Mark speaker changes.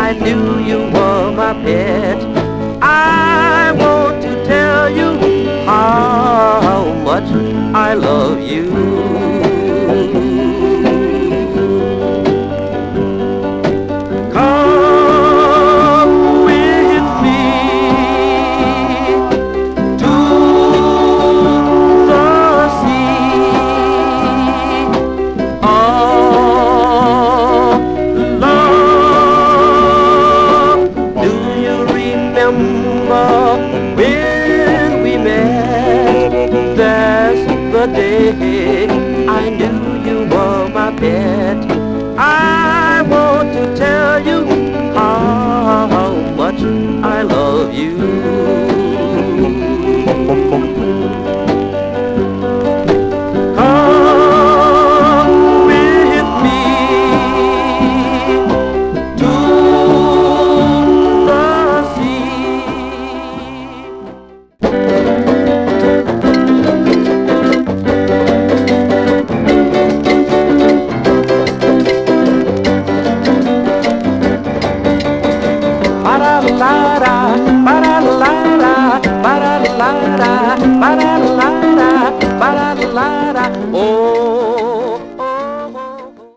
Speaker 1: I knew you were my pet. I want to tell you how much I love you. Come with me to the sea of love. Do you remember when we met? That's the day I knew you were my pet. I want to tell you how much I love you. Come with me to the sea. Ba-da-la-la, ba-da-la-la, ba-da-la-la, ba-da-la-la, ba-da-la-la. Oh.